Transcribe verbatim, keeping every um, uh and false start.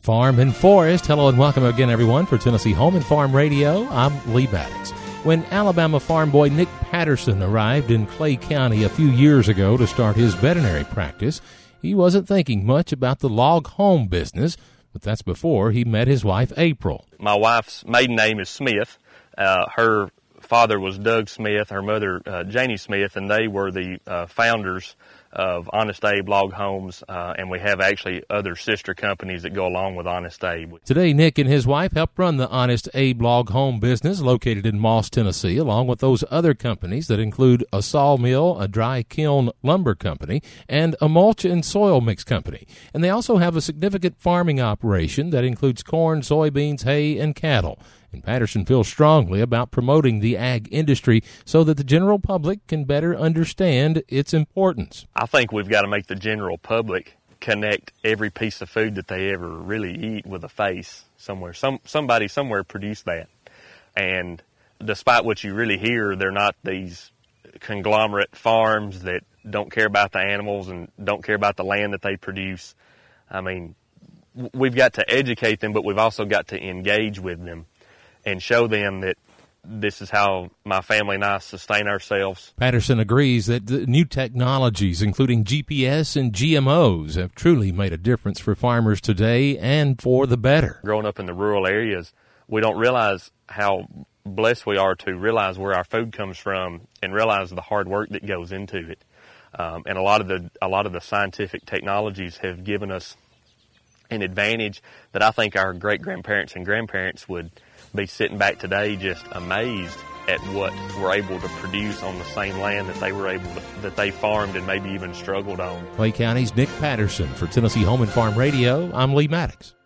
Farm and Forest. Hello and welcome again, everyone, for Tennessee Home and Farm Radio. I'm Lee Maddox. When Alabama farm boy Nick Patterson arrived in Clay County a few years ago to start his veterinary practice, he wasn't thinking much about the log home business, but that's before he met his wife, April. My wife's maiden name is Smith. Uh, her father was Doug Smith, her mother uh, Janie Smith, and they were the uh, founders of Honest Abe Log Homes, uh, and we have actually other sister companies that go along with Honest Abe. Today, Nick and his wife help run the Honest Abe Log Home business located in Moss, Tennessee, along with those other companies that include a sawmill, a dry kiln lumber company, and a mulch and soil mix company. And they also have a significant farming operation that includes corn, soybeans, hay, and cattle. And Patterson feels strongly about promoting the ag industry so that the general public can better understand its importance. I think we've got to make the general public connect every piece of food that they ever really eat with a face somewhere. Some somebody somewhere produced that. And despite what you really hear, they're not these conglomerate farms that don't care about the animals and don't care about the land that they produce. I mean, we've got to educate them, but we've also got to engage with them and show them that this is how my family and I sustain ourselves. Patterson agrees that the new technologies, including G P S and G M Os, have truly made a difference for farmers today and for the better. Growing up in the rural areas, we don't realize how blessed we are to realize where our food comes from and realize the hard work that goes into it. Um, and a lot of the a lot of the scientific technologies have given us an advantage that I think our great-grandparents and grandparents would be sitting back today just amazed at what we're able to produce on the same land that they were able to, that they farmed and maybe even struggled on. Clay County's Nick Patterson for Tennessee Home and Farm Radio. I'm Lee Maddox.